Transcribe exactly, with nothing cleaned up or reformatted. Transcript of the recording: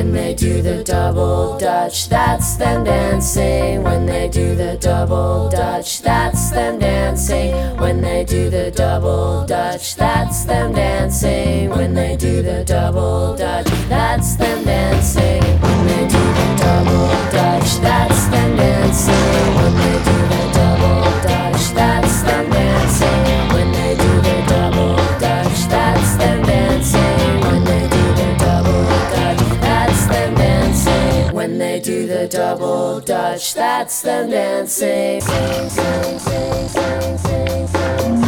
When they do the double dutch, that's them dancing. When they do the double dutch, that's them dancing. When they do the double dutch, that's them dancing. When they do the double dutch, that's them dancing. When they do the double dutch, that's them dancing. When they do the double dutch, that's them dancing. When they do the double dutch, that's them dancing. When they do the double dutch, that's them dancing. When they do the double dutch, that's them dancing.